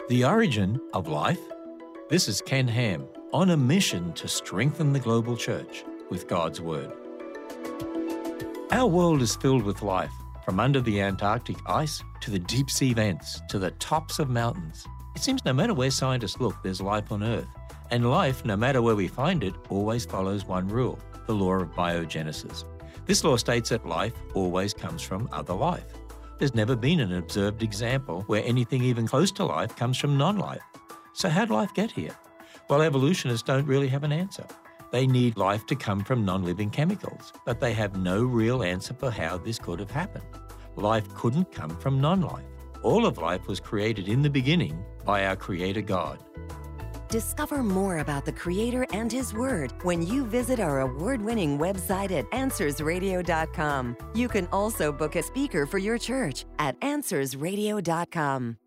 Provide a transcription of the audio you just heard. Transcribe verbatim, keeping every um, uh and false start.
The origin of life? This is Ken Ham on a mission to strengthen the global church with God's Word. Our world is filled with life, from under the Antarctic ice to the deep sea vents to the tops of mountains. It seems no matter where scientists look, there's life on Earth. And life, no matter where we find it, always follows one rule, the law of biogenesis. This law states that life always comes from other life. There's never been an observed example where anything even close to life comes from non-life. So how'd life get here? Well, evolutionists don't really have an answer. They need life to come from non-living chemicals, but they have no real answer for how this could have happened. Life couldn't come from non-life. All of life was created in the beginning by our Creator God. Discover more about the Creator and His Word when you visit our award-winning website at answers radio dot com. You can also book a speaker for your church at answers radio dot com.